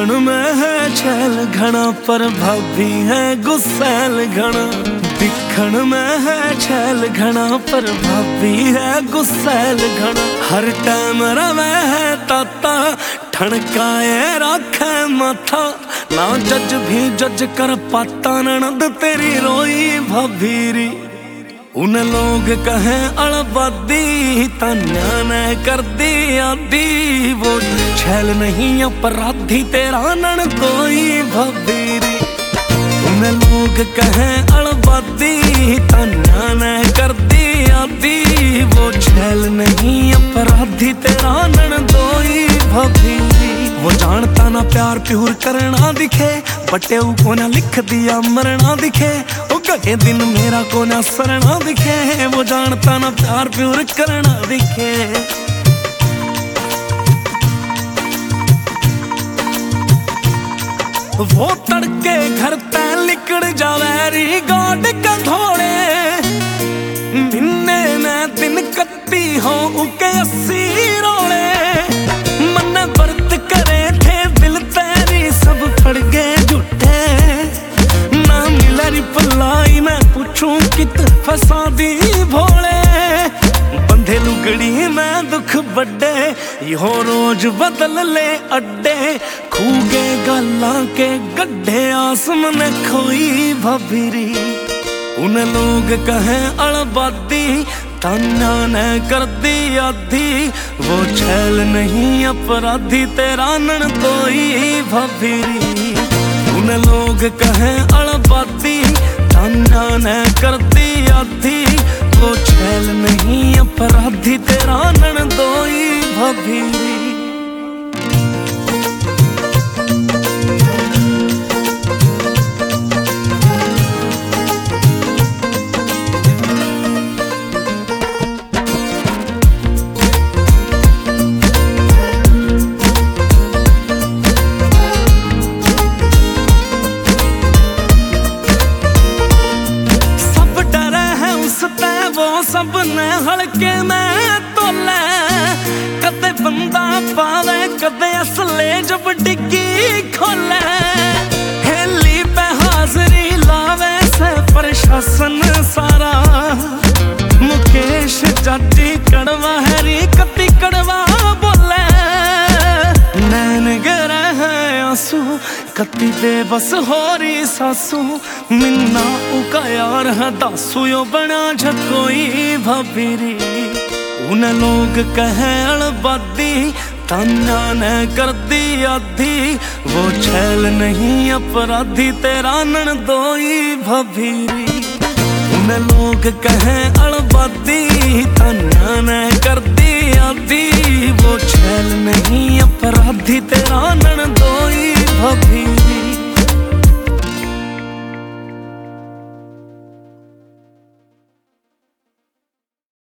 दिखण में है छैल घना पर भाभी है गुस्सैल घना। दिखण में है छैल घना पर भाभी है गुस्सैल घना। हर टाइम रवे है ताता ठणकाए राखे माथा। ना जज भी जज कर पाता ननद तेरी रोई भाभीरी। उन लोग कहें अड़बादी तान्या न कर दी आदि। वो छैल नहीं अपराधी तेरा ननदोई भाभीरी। उन लोग कहें अड़बादी तान्या न कर दी आदि। वो छैल नहीं अपराधी तेरा ननदोई भाभीरी। वो जानता ना प्यार प्यूर करना दिखे बटे को ना लिख दिया मरना दिखे। गए दिन मेरा को ना सरना दिखे। वो जानता ना प्यार प्यूर करना दिखे। वो तड़के घर ते निकल जावे री गाड का धोड़े। मिन्ने ने दिन कत्ती हो उके 80 रोड़े। मन व्रत करे थे दिल तेरी सब पड़ गए झूठे। ना मिला रिप्लाई मैं पूछूं कित फसा दी भोले। बंधे लुगड़ी में दुख बड्डे यो रोज बदल ले अड्डे। खूगे गाला के गड्ढे आसमान खोई भाभीरी। उन लोग कहें अड़बादी तान्या न कर दी आधी। वो छैल नहीं अपराधी तेरा ननदोई भाभीरी। उन लोग कहें अड़बादी तान्या न कर दी आधी। वो छैल नहीं अपराधी तेरा ननदोई भाभीरी। सब ने हल्के में तोले कदे बंदा पावे कदे असले जब डिग्गी खोले। हेली पे हाजरी लावे से प्रशासन सारा। मुकेश जाटी कड़वा हैरी कति कड़वा बोले। नैन गिरे हैं आंसू कति बेबस हो रही सासू। मिन्ना उका यार है दासू यो बना झकोई भाभीरी। उन लोग कहें अड़बादी तान्या न कर दी आधी। वो छैल नहीं अपराधी तेरा ननदोई भाभीरी। उन लोग कहें अड़बादी तान्या न कर दी आधी। वो छैल नहीं अपराधी तेरा ननदोई भाभीरी।